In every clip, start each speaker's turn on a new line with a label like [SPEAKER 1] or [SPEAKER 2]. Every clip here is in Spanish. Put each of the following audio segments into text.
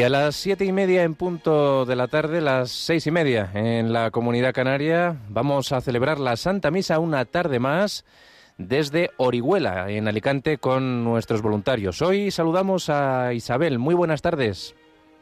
[SPEAKER 1] a las 7:30 en punto de la tarde, las 6:30 en la Comunidad Canaria, vamos a celebrar la Santa Misa una tarde más desde Orihuela, en Alicante, con nuestros voluntarios. Hoy saludamos a Isabel. Muy buenas tardes.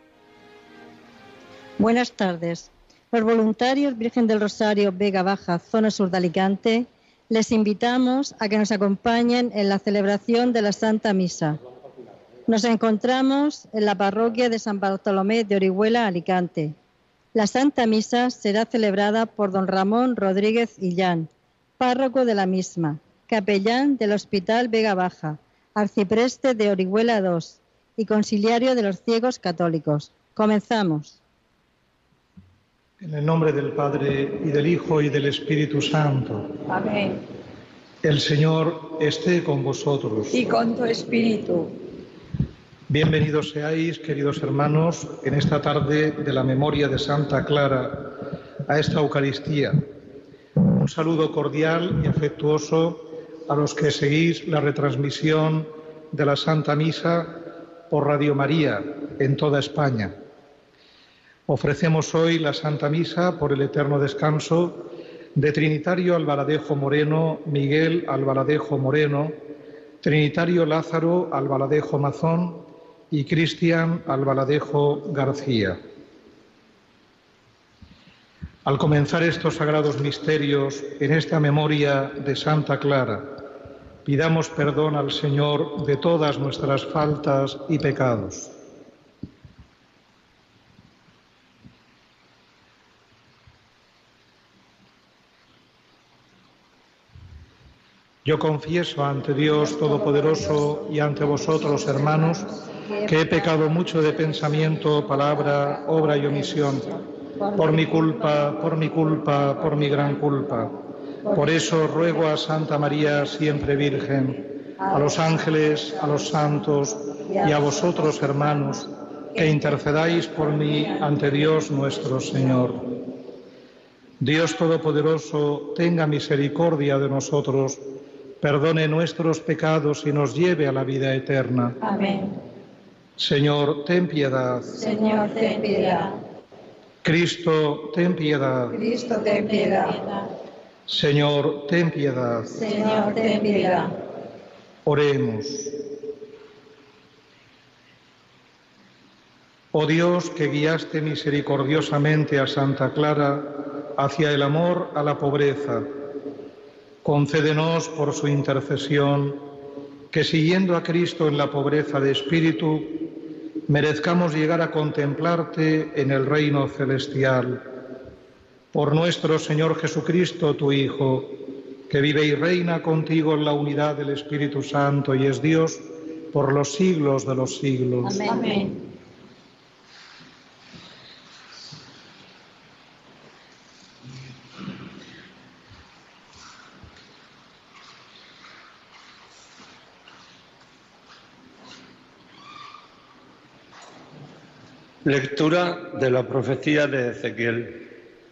[SPEAKER 2] Buenas tardes. Los voluntarios Virgen del Rosario Vega Baja, zona sur de Alicante, les invitamos a que nos acompañen en la celebración de la Santa Misa. Nos encontramos en la parroquia de San Bartolomé de Orihuela, Alicante. La Santa Misa será celebrada por don Ramón Rodríguez Illán, párroco de la misma, capellán del Hospital Vega Baja, arcipreste de Orihuela II y conciliario de los ciegos católicos. Comenzamos.
[SPEAKER 3] En el nombre del Padre, y del Hijo, y del Espíritu Santo.
[SPEAKER 4] Amén.
[SPEAKER 3] El Señor esté con vosotros.
[SPEAKER 4] Y con tu espíritu.
[SPEAKER 3] Bienvenidos seáis, queridos hermanos, en esta tarde de la memoria de Santa Clara, a esta Eucaristía. Un saludo cordial y afectuoso a los que seguís la retransmisión de la Santa Misa por Radio María en toda España. Ofrecemos hoy la Santa Misa por el eterno descanso de Trinitario Albaladejo Moreno, Miguel Albaladejo Moreno, Trinitario Lázaro Albaladejo Mazón y Cristian Albaladejo García. Al comenzar estos sagrados misterios en esta memoria de Santa Clara, pidamos perdón al Señor de todas nuestras faltas y pecados. Yo confieso ante Dios Todopoderoso y ante vosotros, hermanos, que he pecado mucho de pensamiento, palabra, obra y omisión, por mi culpa, por mi gran culpa. Por eso ruego a Santa María, siempre Virgen, a los ángeles, a los santos y a vosotros, hermanos, que intercedáis por mí ante Dios nuestro Señor. Dios Todopoderoso, tenga misericordia de nosotros, perdone nuestros pecados y nos lleve a la vida eterna.
[SPEAKER 4] Amén.
[SPEAKER 3] Señor, ten piedad.
[SPEAKER 4] Señor, ten piedad.
[SPEAKER 3] Cristo, ten piedad.
[SPEAKER 4] Cristo, ten piedad.
[SPEAKER 3] Señor, ten piedad.
[SPEAKER 4] Señor, ten piedad.
[SPEAKER 3] Oremos. Oh Dios, que guiaste misericordiosamente a Santa Clara hacia el amor a la pobreza, concédenos por su intercesión que, siguiendo a Cristo en la pobreza de espíritu, merezcamos llegar a contemplarte en el reino celestial. Por nuestro Señor Jesucristo, tu Hijo, que vive y reina contigo en la unidad del Espíritu Santo y es Dios por los siglos de los siglos.
[SPEAKER 4] Amén. Amén.
[SPEAKER 5] Lectura de la profecía de Ezequiel.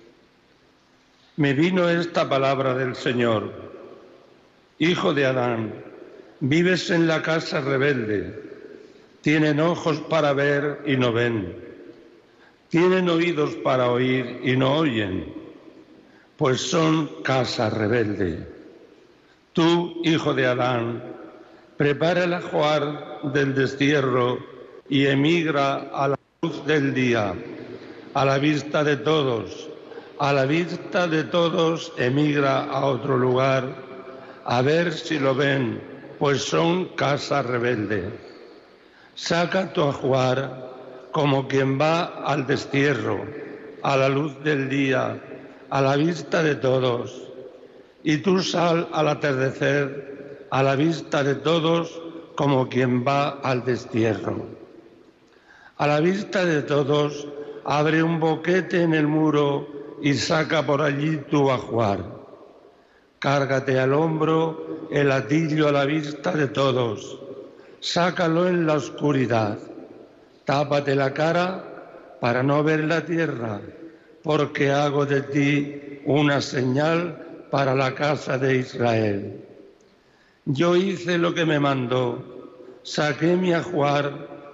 [SPEAKER 5] Me vino esta palabra del Señor: Hijo de Adán, vives en la casa rebelde. Tienen ojos para ver y no ven. Tienen oídos para oír y no oyen, pues son casa rebelde. Tú, hijo de Adán, prepara el ajuar del destierro y emigra a la luz del día, a la vista de todos, emigra a otro lugar, a ver si lo ven, pues son casa rebelde. Saca tu ajuar como quien va al destierro, a la luz del día, a la vista de todos, y tú sal al atardecer, a la vista de todos, como quien va al destierro. A la vista de todos, abre un boquete en el muro y saca por allí tu ajuar. Cárgate al hombro el latillo a la vista de todos. Sácalo en la oscuridad. Tápate la cara para no ver la tierra, porque hago de ti una señal para la casa de Israel. Yo hice lo que me mandó, saqué mi ajuar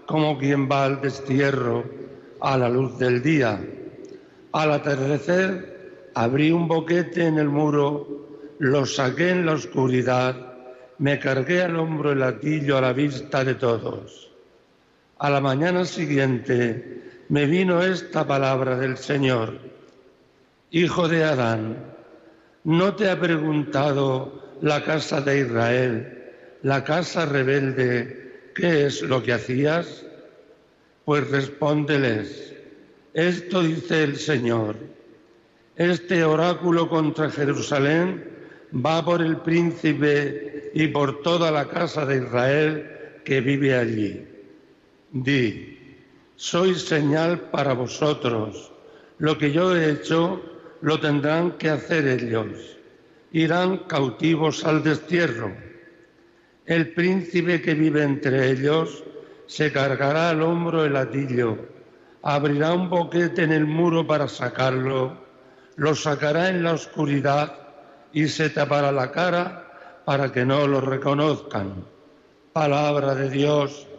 [SPEAKER 5] como quien va al destierro a la luz del día. Al atardecer abrí un boquete en el muro, lo saqué en la oscuridad, me cargué al hombro el latillo a la vista de todos. A la mañana siguiente me vino esta palabra del Señor: Hijo de Adán, ¿no te ha preguntado la casa de Israel, la casa rebelde, qué es lo que hacías? Pues respóndeles: esto dice el Señor, este oráculo contra Jerusalén va por el príncipe y por toda la casa de Israel que vive allí. Di: sois señal para vosotros, lo que yo he hecho lo tendrán que hacer ellos, irán cautivos al destierro. El príncipe que vive entre ellos se cargará al hombro el latillo, abrirá un boquete en el muro para sacarlo, lo sacará en la oscuridad y se tapará la cara para que no lo reconozcan. Palabra de Dios.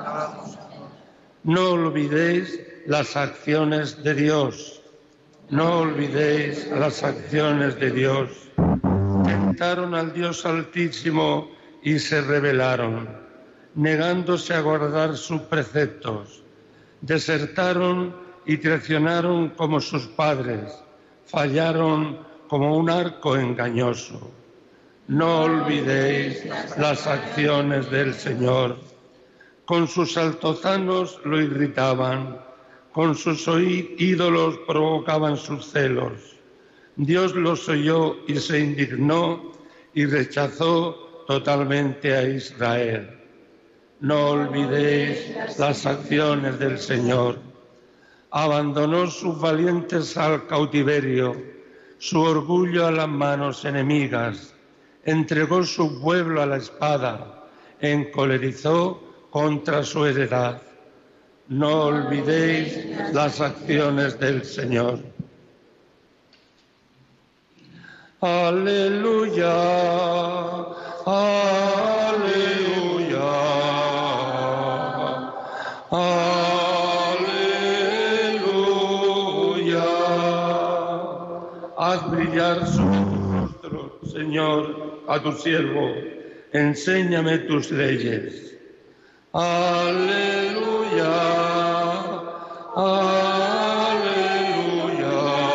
[SPEAKER 5] No olvidéis las acciones de Dios. No olvidéis las acciones de Dios. Tentaron al Dios Altísimo y se rebelaron, negándose a guardar sus preceptos. Desertaron y traicionaron como sus padres, fallaron como un arco engañoso. No olvidéis las acciones del Señor. Con sus altozanos lo irritaban, con sus ídolos provocaban sus celos. Dios los oyó y se indignó y rechazó totalmente a Israel. No olvidéis las acciones del Señor. Abandonó sus valientes al cautiverio, su orgullo a las manos enemigas, entregó su pueblo a la espada, encolerizó contra su heredad. No olvidéis las acciones del Señor. Aleluya, aleluya, aleluya. Haz brillar sobre tu rostro, Señor, a tu siervo. Enséñame tus leyes. Aleluya, aleluya,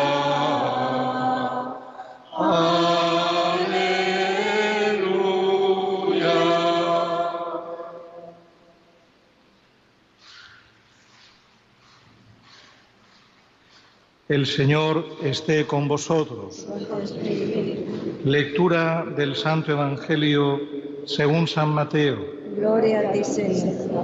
[SPEAKER 5] aleluya.
[SPEAKER 3] El Señor esté con vosotros. Lectura del Santo Evangelio según San Mateo.
[SPEAKER 2] Gloria a ti, Señor.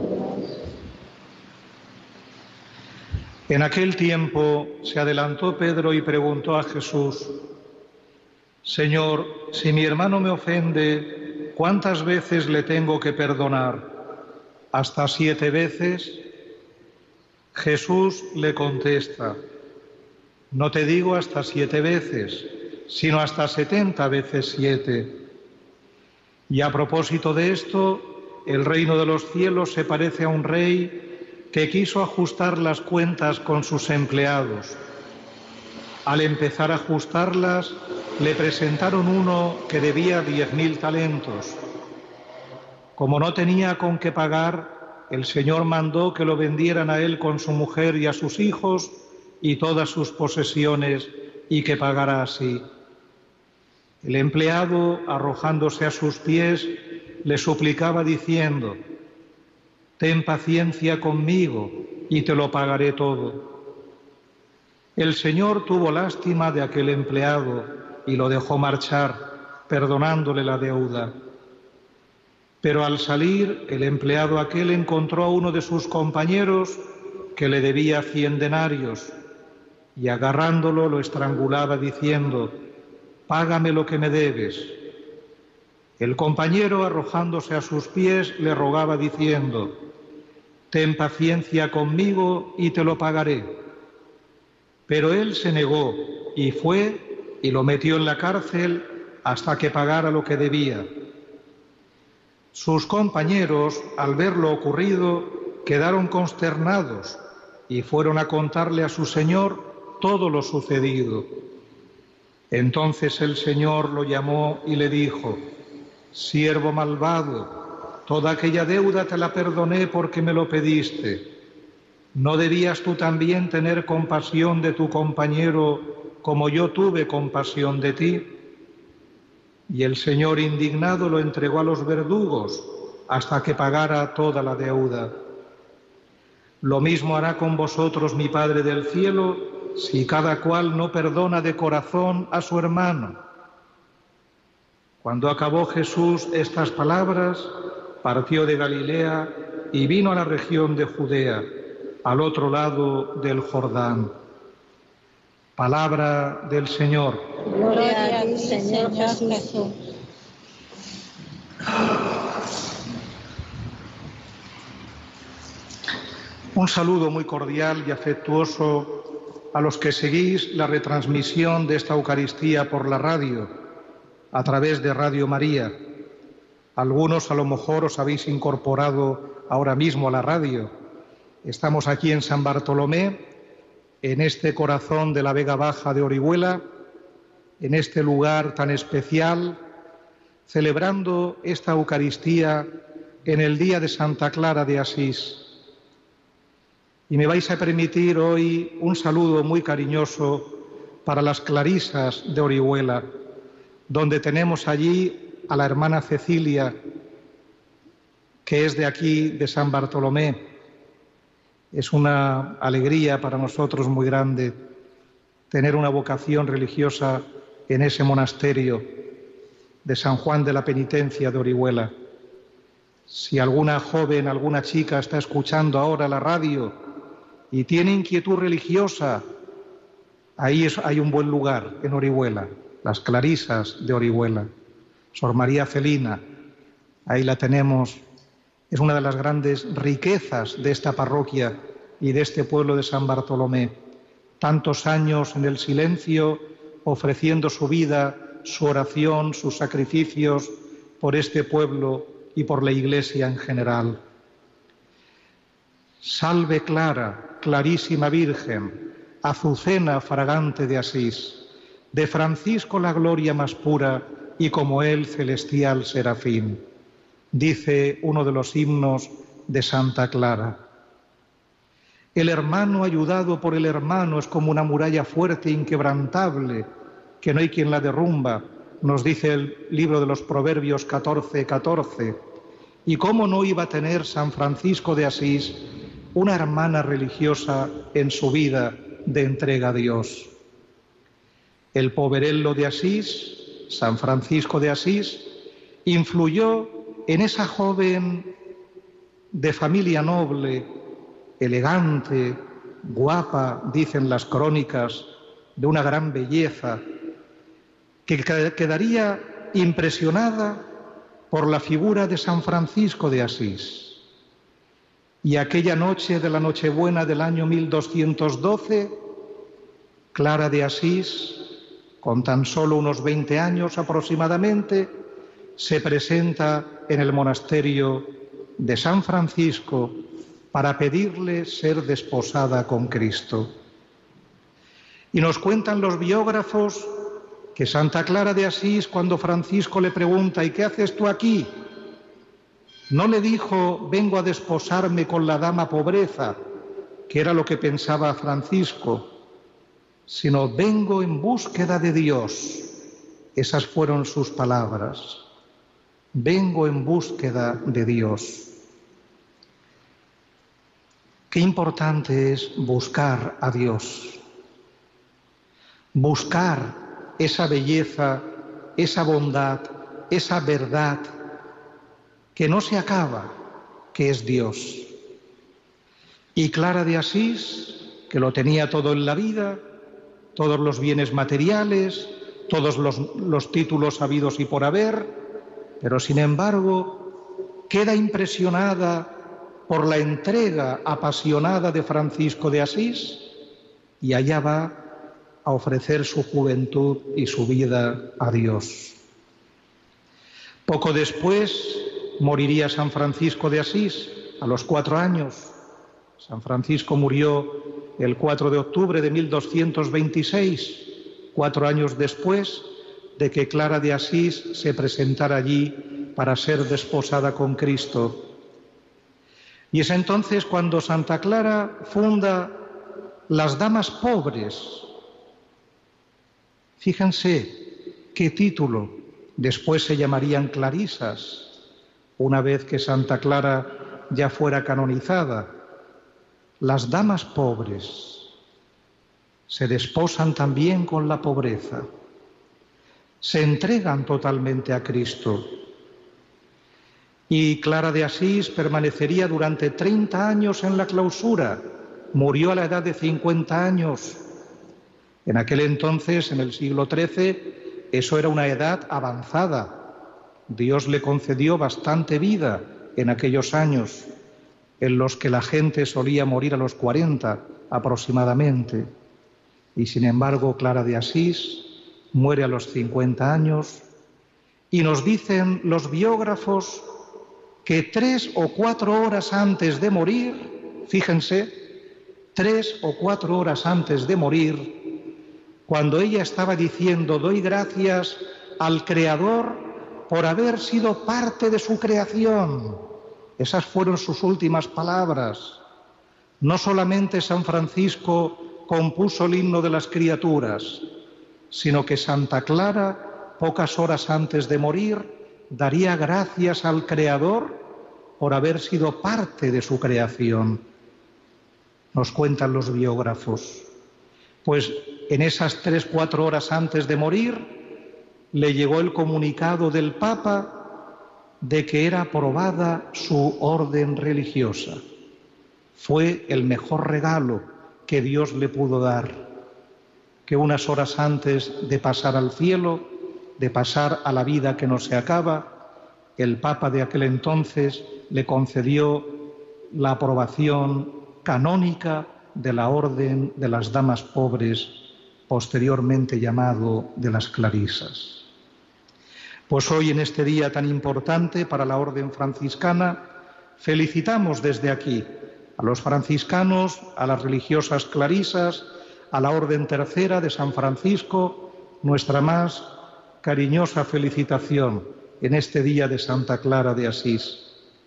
[SPEAKER 3] En aquel tiempo se adelantó Pedro y preguntó a Jesús: Señor, si mi hermano me ofende, ¿cuántas veces le tengo que perdonar? ¿Hasta 7 veces? Jesús le contesta: no te digo hasta 7 veces, sino hasta 70 veces 7. Y a propósito de esto, el reino de los cielos se parece a un rey que quiso ajustar las cuentas con sus empleados. Al empezar a ajustarlas, le presentaron uno que debía 10.000 talentos. Como no tenía con qué pagar, el Señor mandó que lo vendieran a él con su mujer y a sus hijos y todas sus posesiones, y que pagara así. El empleado, arrojándose a sus pies, le suplicaba diciendo: ten paciencia conmigo y te lo pagaré todo. El Señor tuvo lástima de aquel empleado y lo dejó marchar, perdonándole la deuda. Pero al salir, el empleado aquel encontró a uno de sus compañeros que le debía 100 denarios, y agarrándolo lo estrangulaba diciendo: págame lo que me debes. El compañero, arrojándose a sus pies, le rogaba diciendo: ten paciencia conmigo y te lo pagaré. Pero él se negó y fue y lo metió en la cárcel hasta que pagara lo que debía. Sus compañeros, al ver lo ocurrido, quedaron consternados y fueron a contarle a su señor todo lo sucedido. Entonces el Señor lo llamó y le dijo: siervo malvado, toda aquella deuda te la perdoné porque me lo pediste. ¿No debías tú también tener compasión de tu compañero como yo tuve compasión de ti? Y el Señor, indignado, lo entregó a los verdugos hasta que pagara toda la deuda. Lo mismo hará con vosotros mi Padre del cielo, si cada cual no perdona de corazón a su hermano. Cuando acabó Jesús estas palabras, partió de Galilea y vino a la región de Judea, al otro lado del Jordán. Palabra del Señor.
[SPEAKER 2] Gloria a ti, Señor Jesús.
[SPEAKER 3] Un saludo muy cordial y afectuoso a los que seguís la retransmisión de esta Eucaristía por la radio, a través de Radio María. Algunos a lo mejor os habéis incorporado ahora mismo a la radio. Estamos aquí en San Bartolomé, en este corazón de la Vega Baja de Orihuela, en este lugar tan especial, celebrando esta Eucaristía en el día de Santa Clara de Asís. Y me vais a permitir hoy un saludo muy cariñoso para las clarisas de Orihuela, donde tenemos allí a la hermana Cecilia, que es de aquí, de San Bartolomé. Es una alegría para nosotros muy grande tener una vocación religiosa en ese monasterio de San Juan de la Penitencia de Orihuela. Si alguna joven, alguna chica está escuchando ahora la radio y tiene inquietud religiosa, ahí hay un buen lugar en Orihuela, las clarisas de Orihuela. Sor María Celina, ahí la tenemos. Es una de las grandes riquezas de esta parroquia y de este pueblo de San Bartolomé. Tantos años en el silencio, ofreciendo su vida, su oración, sus sacrificios por este pueblo y por la Iglesia en general. Salve Clara, clarísima Virgen, Azucena fragante de Asís, de Francisco la gloria más pura y como él celestial serafín. Dice uno de los himnos de Santa Clara. El hermano ayudado por el hermano es como una muralla fuerte e inquebrantable, que no hay quien la derrumba, nos dice el libro de los Proverbios 14:14. ¿Y cómo no iba a tener San Francisco de Asís una hermana religiosa en su vida de entrega a Dios? El poverello de Asís, San Francisco de Asís, influyó en esa joven de familia noble, elegante, guapa, dicen las crónicas, de una gran belleza, que quedaría impresionada por la figura de San Francisco de Asís. Y aquella noche de la Nochebuena del año 1212, Clara de Asís, con tan solo unos 20 años aproximadamente, se presenta en el monasterio de San Francisco para pedirle ser desposada con Cristo. Y nos cuentan los biógrafos que Santa Clara de Asís, cuando Francisco le pregunta ¿y qué haces tú aquí?, no le dijo vengo a desposarme con la dama pobreza, que era lo que pensaba Francisco, sino vengo en búsqueda de Dios. Esas fueron sus palabras. Vengo en búsqueda de Dios. Qué importante es buscar a Dios. Buscar esa belleza, esa bondad, esa verdad que no se acaba, que es Dios. Y Clara de Asís, que lo tenía todo en la vida, todos los bienes materiales, todos los títulos habidos y por haber, pero sin embargo queda impresionada por la entrega apasionada de Francisco de Asís y allá va a ofrecer su juventud y su vida a Dios. Poco después moriría San Francisco de Asís, a los 4 años, San Francisco murió el 4 de octubre de 1226, 4 años después de que Clara de Asís se presentara allí para ser desposada con Cristo. Y es entonces cuando Santa Clara funda las Damas Pobres. Fíjense qué título. Después se llamarían clarisas, una vez que Santa Clara ya fuera canonizada. Las damas pobres se desposan también con la pobreza, se entregan totalmente a Cristo. Y Clara de Asís permanecería durante 30 años en la clausura, murió a la edad de 50 años. En aquel entonces, en el siglo XIII, eso era una edad avanzada. Dios le concedió bastante vida en aquellos años, en los que la gente solía morir a los 40 aproximadamente. Y sin embargo, Clara de Asís muere a los 50 años y nos dicen los biógrafos que 3 o 4 horas antes de morir, fíjense, 3 o 4 horas antes de morir, cuando ella estaba diciendo: doy gracias al Creador por haber sido parte de su creación. Esas fueron sus últimas palabras. No solamente San Francisco compuso el himno de las criaturas, sino que Santa Clara, pocas horas antes de morir, daría gracias al Creador por haber sido parte de su creación. Nos cuentan los biógrafos. Pues en esas 3-4 horas antes de morir, le llegó el comunicado del Papa de que era aprobada su orden religiosa. Fue el mejor regalo que Dios le pudo dar, que unas horas antes de pasar al cielo, de pasar a la vida que no se acaba, el Papa de aquel entonces le concedió la aprobación canónica de la Orden de las Damas Pobres, posteriormente llamado de las Clarisas. Pues hoy, en este día tan importante para la Orden franciscana, felicitamos desde aquí a los franciscanos, a las religiosas clarisas, a la Orden Tercera de San Francisco, nuestra más cariñosa felicitación en este día de Santa Clara de Asís.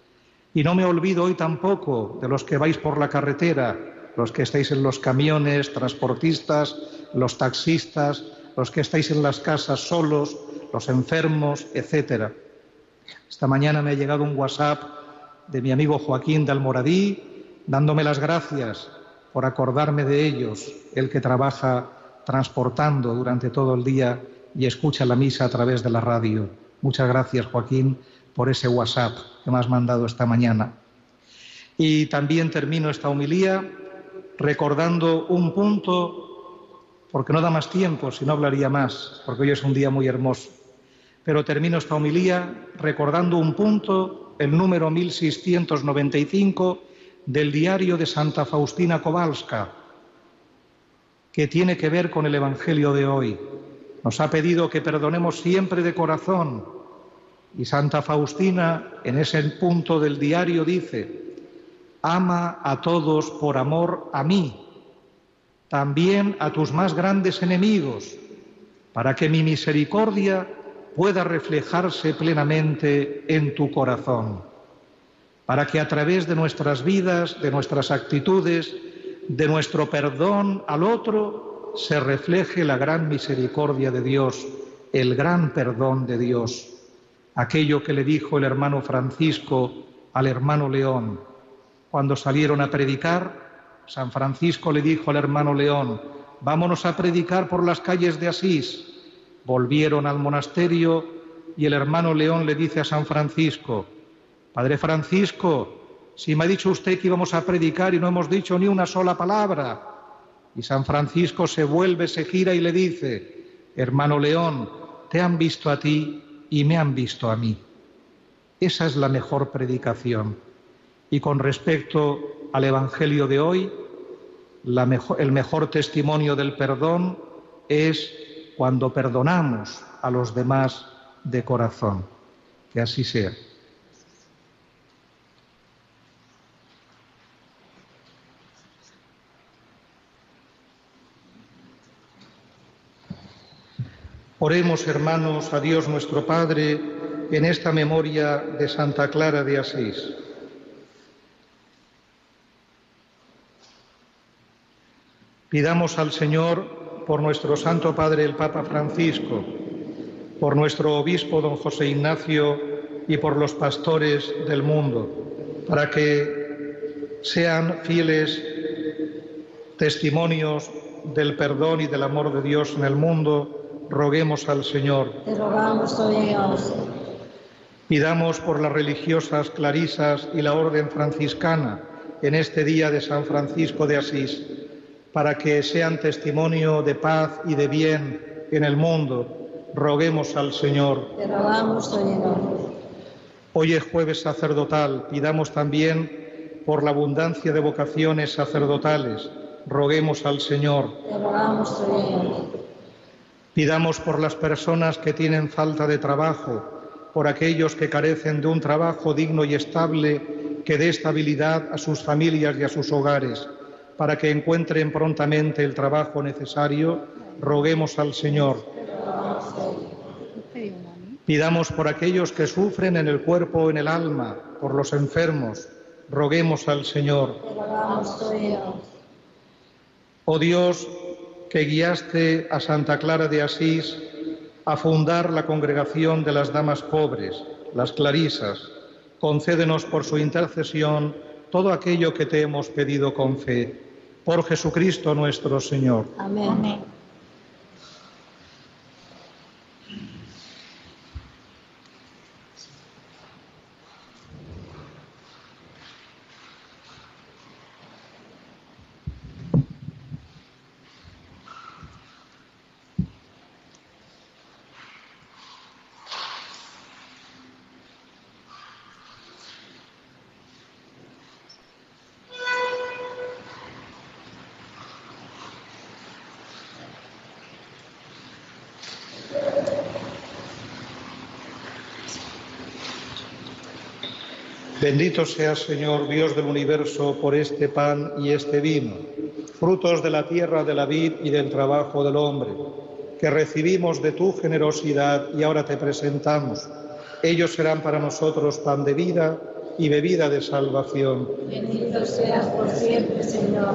[SPEAKER 3] Y no me olvido hoy tampoco de los que vais por la carretera, los que estáis en los camiones, transportistas, los taxistas, los que estáis en las casas solos, los enfermos, etc. Esta mañana me ha llegado un WhatsApp de mi amigo Joaquín de Almoradí, dándome las gracias por acordarme de ellos, el que trabaja transportando durante todo el día y escucha la misa a través de la radio. Muchas gracias, Joaquín, por ese WhatsApp que me has mandado esta mañana. Y también termino esta homilía recordando un punto, porque no da más tiempo, si no hablaría más, porque hoy es un día muy hermoso. Pero termino esta homilía recordando un punto, el número 1695 del diario de Santa Faustina Kowalska, que tiene que ver con el Evangelio de hoy. Nos ha pedido que perdonemos siempre de corazón. Y Santa Faustina, en ese punto del diario, dice: ama a todos por amor a mí, también a tus más grandes enemigos, para que mi misericordia pueda reflejarse plenamente en tu corazón, para que a través de nuestras vidas, de nuestras actitudes, de nuestro perdón al otro, se refleje la gran misericordia de Dios, el gran perdón de Dios. Aquello que le dijo el hermano Francisco al hermano León cuando salieron a predicar. San Francisco le dijo al hermano León: vámonos a predicar por las calles de Asís. Volvieron al monasterio y el hermano León le dice a San Francisco: Padre Francisco, si me ha dicho usted que íbamos a predicar y no hemos dicho ni una sola palabra. Y San Francisco se vuelve, se gira y le dice: hermano León, te han visto a ti y me han visto a mí. Esa es la mejor predicación. Y con respecto al Evangelio de hoy, el mejor testimonio del perdón es cuando perdonamos a los demás de corazón. Que así sea. Oremos, hermanos, a Dios nuestro Padre en esta memoria de Santa Clara de Asís. Pidamos al Señor por nuestro Santo Padre el Papa Francisco, por nuestro obispo don José Ignacio y por los pastores del mundo, para que sean fieles testimonios del perdón y del amor de Dios en el mundo. Roguemos al Señor.
[SPEAKER 4] Te rogamos, oh Dios.
[SPEAKER 3] Pidamos por las religiosas clarisas y la orden franciscana en este día de San Francisco de Asís, para que sean testimonio de paz y de bien en el mundo. Roguemos al Señor.
[SPEAKER 4] Te rogamos, oh Señor.
[SPEAKER 3] Hoy es jueves sacerdotal. Pidamos también por la abundancia de vocaciones sacerdotales. Roguemos al Señor.
[SPEAKER 4] Te rogamos, oh Señor.
[SPEAKER 3] Pidamos por las personas que tienen falta de trabajo, por aquellos que carecen de un trabajo digno y estable que dé estabilidad a sus familias y a sus hogares, para que encuentren prontamente el trabajo necesario. Roguemos al Señor. Pidamos por aquellos que sufren en el cuerpo o en el alma, por los enfermos. Roguemos al Señor.
[SPEAKER 4] Te rogamos, oh Dios.
[SPEAKER 3] Oh Dios, que guiaste a Santa Clara de Asís a fundar la congregación de las damas pobres, las clarisas, concédenos por su intercesión todo aquello que te hemos pedido con fe. Por Jesucristo nuestro Señor.
[SPEAKER 4] Amén. Amén.
[SPEAKER 3] Bendito seas, Señor, Dios del universo, por este pan y este vino, frutos de la tierra, de la vid y del trabajo del hombre, que recibimos de tu generosidad y ahora te presentamos. Ellos serán para nosotros pan de vida y bebida de salvación.
[SPEAKER 4] Bendito seas por siempre, Señor.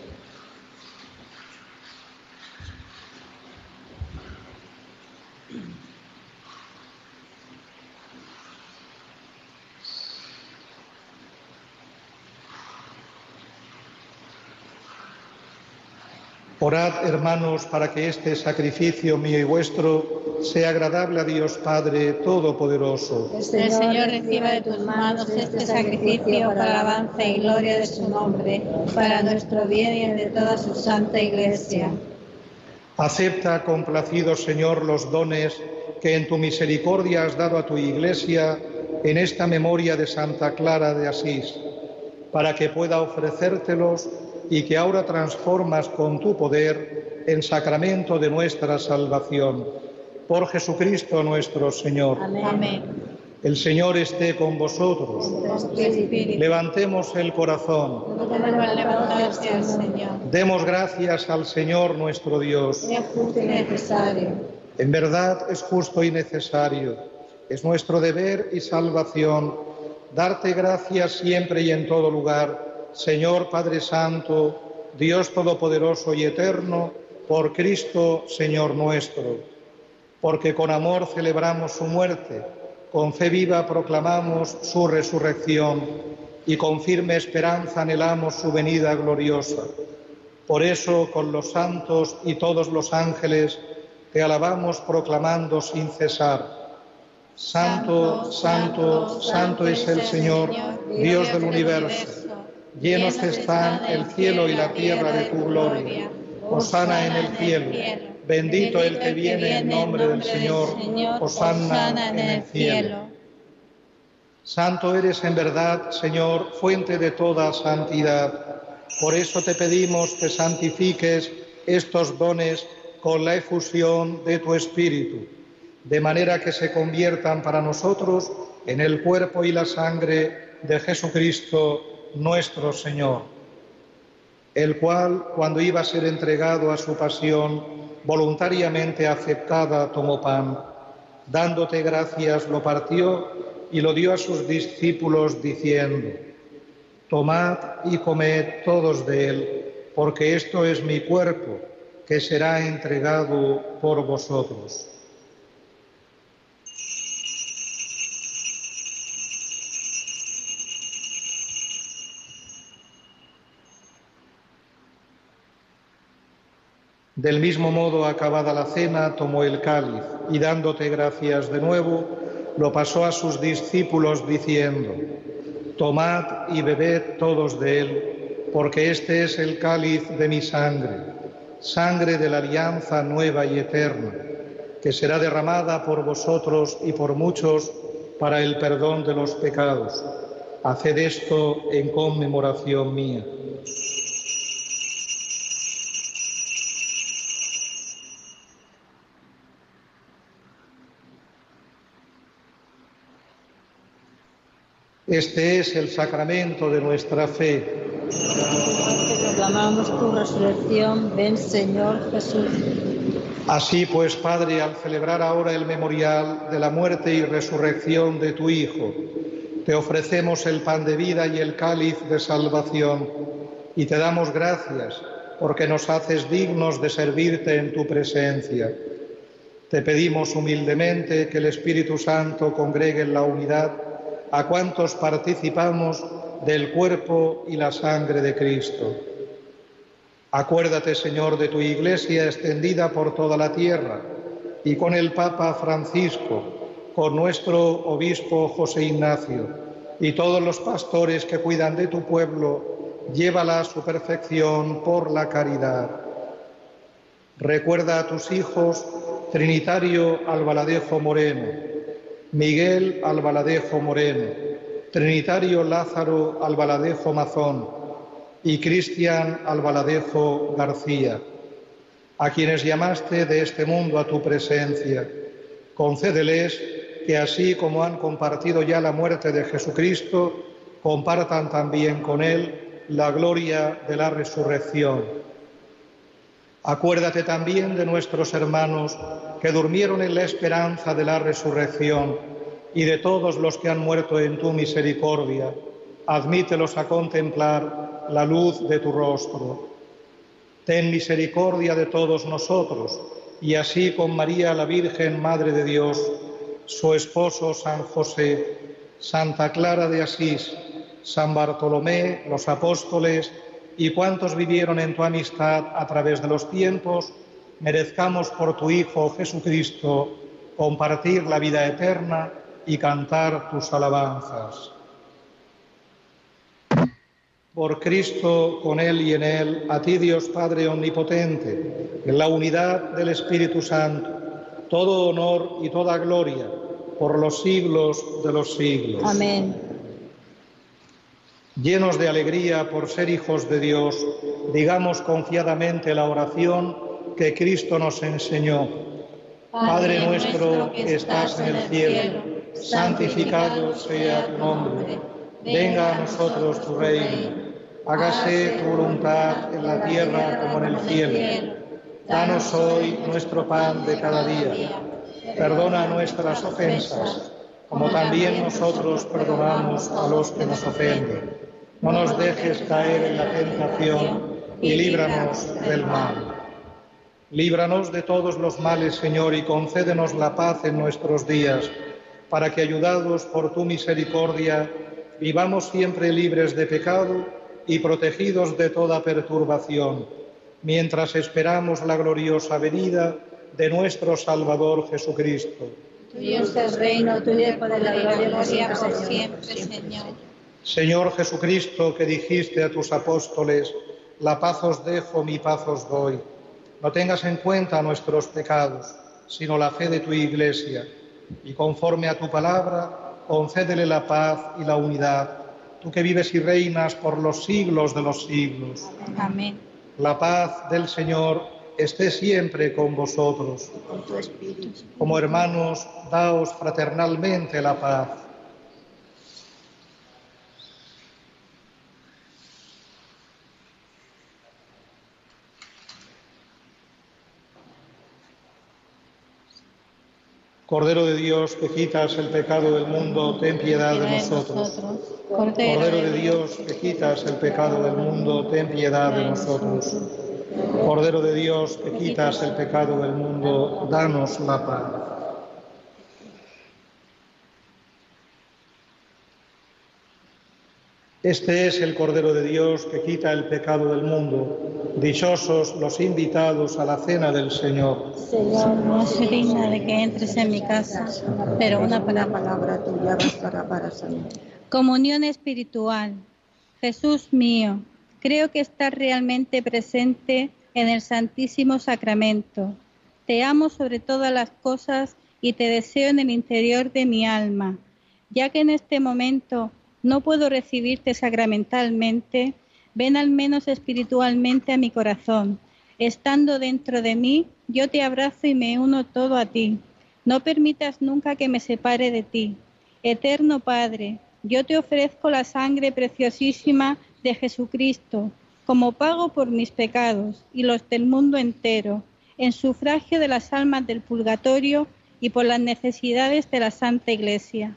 [SPEAKER 3] Orad, hermanos, para que este sacrificio mío y vuestro sea agradable a Dios Padre Todopoderoso.
[SPEAKER 4] El Señor reciba de tus manos este sacrificio para alabanza y gloria de su nombre, para nuestro bien y el de toda su santa Iglesia.
[SPEAKER 3] Acepta, complacido Señor, los dones que en tu misericordia has dado a tu Iglesia en esta memoria de Santa Clara de Asís, para que pueda ofrecértelos y que ahora transformas con tu poder en sacramento de nuestra salvación. Por Jesucristo nuestro Señor.
[SPEAKER 4] Amén.
[SPEAKER 3] El Señor esté con vosotros. Levantemos el corazón.
[SPEAKER 4] Levantarse al Señor.
[SPEAKER 3] Demos gracias al Señor nuestro Dios.
[SPEAKER 4] Es justo y necesario.
[SPEAKER 3] En verdad es justo y necesario. Es nuestro deber y salvación darte gracias siempre y en todo lugar, Señor Padre Santo, Dios Todopoderoso y Eterno, por Cristo, Señor nuestro. Porque con amor celebramos su muerte, con fe viva proclamamos su resurrección y con firme esperanza anhelamos su venida gloriosa. Por eso, con los santos y todos los ángeles, te alabamos proclamando sin cesar: Santo, santo, santo es el Señor, Dios del universo. Llenos están el cielo y la tierra de tu gloria. Hosana en el cielo. Bendito el que viene en nombre del Señor. Hosana en el cielo. Santo eres en verdad, Señor, fuente de toda santidad. Por eso te pedimos que santifiques estos dones con la efusión de tu Espíritu, de manera que se conviertan para nosotros en el cuerpo y la sangre de Jesucristo nuestro Señor, el cual, cuando iba a ser entregado a su pasión, voluntariamente aceptada, tomó pan, dándote gracias, lo partió y lo dio a sus discípulos, diciendo: tomad y comed todos de él, porque esto es mi cuerpo, que será entregado por vosotros. Del mismo modo, acabada la cena, tomó el cáliz y, dándote gracias de nuevo, lo pasó a sus discípulos, diciendo: tomad y bebed todos de él, porque este es el cáliz de mi sangre, sangre de la alianza nueva y eterna, que será derramada por vosotros y por muchos para el perdón de los pecados. Haced esto en conmemoración mía. Este es el sacramento de nuestra fe.
[SPEAKER 2] Proclamamos tu resurrección, ven Señor Jesús.
[SPEAKER 3] Así pues, Padre, al celebrar ahora el memorial de la muerte y resurrección de tu Hijo, te ofrecemos el pan de vida y el cáliz de salvación, y te damos gracias porque nos haces dignos de servirte en tu presencia. Te pedimos humildemente que el Espíritu Santo congregue en la unidad a cuantos participamos del cuerpo y la sangre de Cristo. Acuérdate, Señor, de tu Iglesia extendida por toda la tierra, y con el Papa Francisco, con nuestro obispo José Ignacio y todos los pastores que cuidan de tu pueblo, llévala a su perfección por la caridad. Recuerda a tus hijos Trinitario Albaladejo Moreno, Miguel Albaladejo Moreno, Trinitario Lázaro Albaladejo Mazón y Cristian Albaladejo García, a quienes llamaste de este mundo a tu presencia. Concédeles que, así como han compartido ya la muerte de Jesucristo, compartan también con él la gloria de la resurrección. Acuérdate también de nuestros hermanos que durmieron en la esperanza de la resurrección y de todos los que han muerto en tu misericordia. Admítelos a contemplar la luz de tu rostro. Ten misericordia de todos nosotros, y así con María la Virgen, Madre de Dios, su esposo San José, Santa Clara de Asís, San Bartolomé, los apóstoles y cuantos vivieron en tu amistad a través de los tiempos, merezcamos por tu Hijo Jesucristo compartir la vida eterna y cantar tus alabanzas. Por Cristo, con Él y en Él, a ti, Dios Padre Omnipotente, en la unidad del Espíritu Santo, todo honor y toda gloria por los siglos de los siglos.
[SPEAKER 2] Amén.
[SPEAKER 3] Llenos de alegría por ser hijos de Dios, digamos confiadamente la oración que Cristo nos enseñó. Padre nuestro que estás en el cielo, santificado sea tu nombre. Venga a nosotros tu reino. Hágase tu voluntad en la tierra como en el cielo. Danos hoy nuestro pan de cada día. Perdona nuestras ofensas, como también nosotros perdonamos a los que nos ofenden. No nos dejes caer en la tentación y líbranos del mal. Líbranos de todos los males, Señor, y concédenos la paz en nuestros días, para que, ayudados por tu misericordia, vivamos siempre libres de pecado y protegidos de toda perturbación, mientras esperamos la gloriosa venida de nuestro Salvador Jesucristo.
[SPEAKER 4] Tuyo es el reino, tuyo el poder, la gloria por siempre, Señor.
[SPEAKER 3] Señor Jesucristo, que dijiste a tus apóstoles: la paz os dejo, mi paz os doy. No tengas en cuenta nuestros pecados, sino la fe de tu Iglesia, y conforme a tu palabra, concédele la paz y la unidad, tú que vives y reinas por los siglos de los siglos.
[SPEAKER 4] Amén.
[SPEAKER 3] La paz del Señor esté siempre con vosotros.
[SPEAKER 4] Con tu espíritu.
[SPEAKER 3] Como hermanos, daos fraternalmente la paz. Cordero de Dios, que quitas el pecado del mundo, ten piedad de nosotros. Cordero de Dios, que quitas el pecado del mundo, ten piedad de nosotros. Cordero de Dios, que quitas el pecado del mundo, danos la paz. Este es el Cordero de Dios que quita el pecado del mundo. Dichosos los invitados a la cena del Señor.
[SPEAKER 4] Señor, no soy digna de que entres en mi casa, pero una palabra tuya bastará para sanar. Comunión espiritual. Jesús mío, creo que estás realmente presente en el Santísimo Sacramento. Te amo sobre todas las cosas y te deseo en el interior de mi alma. Ya que en este momento no puedo recibirte sacramentalmente, ven al menos espiritualmente a mi corazón. Estando dentro de mí, yo te abrazo y me uno todo a ti. No permitas nunca que me separe de ti. Eterno Padre, yo te ofrezco la sangre preciosísima de Jesucristo como pago por mis pecados y los del mundo entero, en sufragio de las almas del purgatorio y por las necesidades de la Santa Iglesia.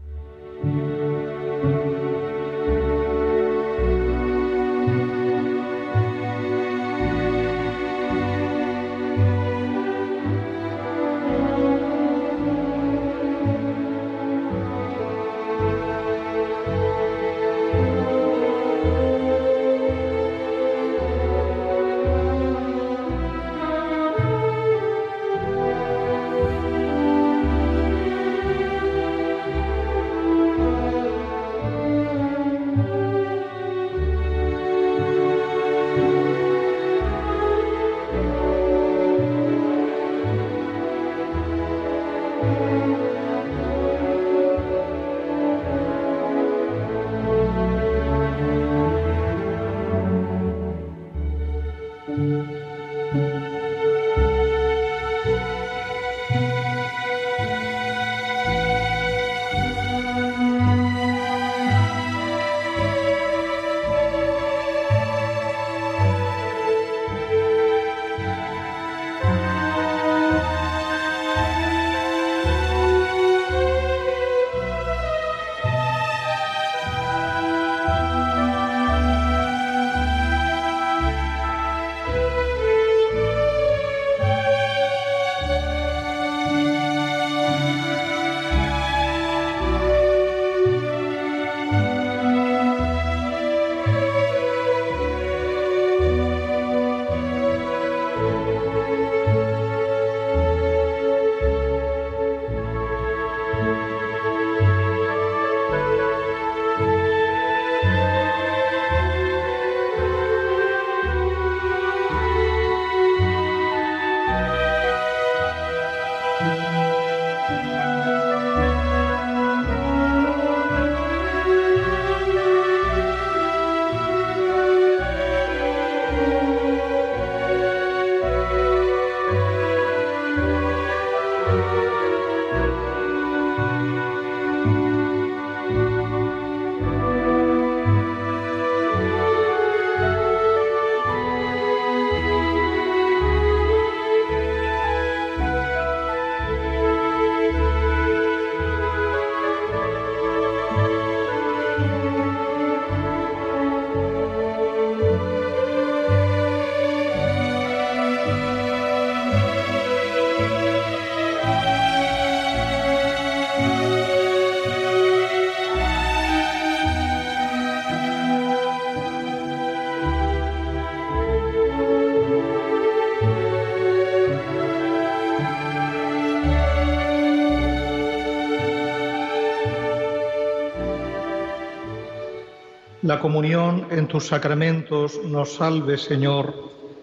[SPEAKER 3] La comunión en tus sacramentos nos salve, Señor,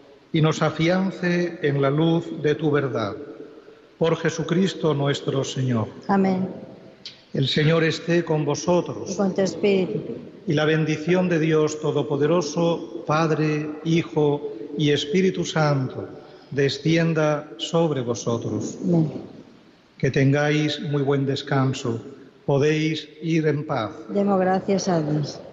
[SPEAKER 3] y nos afiance en la luz de tu verdad. Por Jesucristo nuestro Señor.
[SPEAKER 2] Amén.
[SPEAKER 3] El Señor esté con vosotros.
[SPEAKER 2] Y con tu espíritu.
[SPEAKER 3] Y la bendición de Dios Todopoderoso, Padre, Hijo y Espíritu Santo, descienda sobre vosotros.
[SPEAKER 2] Amén.
[SPEAKER 3] Que tengáis muy buen descanso. Podéis ir en paz.
[SPEAKER 2] Demos gracias a Dios.